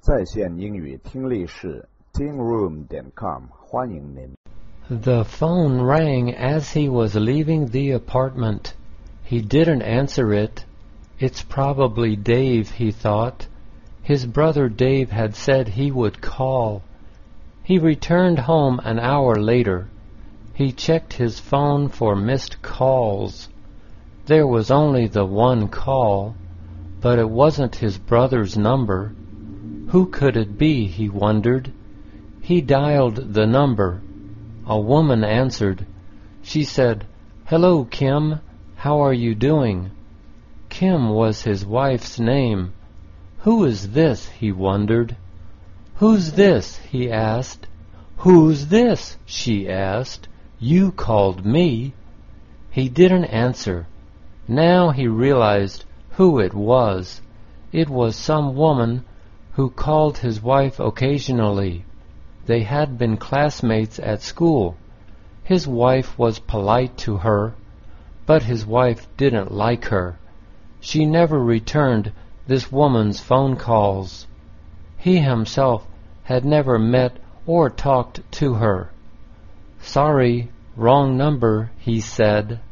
在线英语听力室 tingroom.com 欢迎您。 The phone rang as he was leaving the apartment. He didn't answer it. It's probably Dave, he thought. His brother Dave had said he would call. He returned home an hour later. He checked his phone for missed calls. There was only the one call, but it wasn't his brother's number. Who could it be, he wondered. He dialed the number. A woman answered. She said, "Hello, Kim. How are you doing?" Kim was his wife's name. Who is this, he wondered. Who's this, he asked. Who's this, she asked. You called me. He didn't answer. Now he realized who it was. It was some woman who called his wife occasionally. They had been classmates at school. His wife was polite to her, but his wife didn't like her. She never returned this woman's phone calls. He himself had never met or talked to her. "Sorry, wrong number," he said.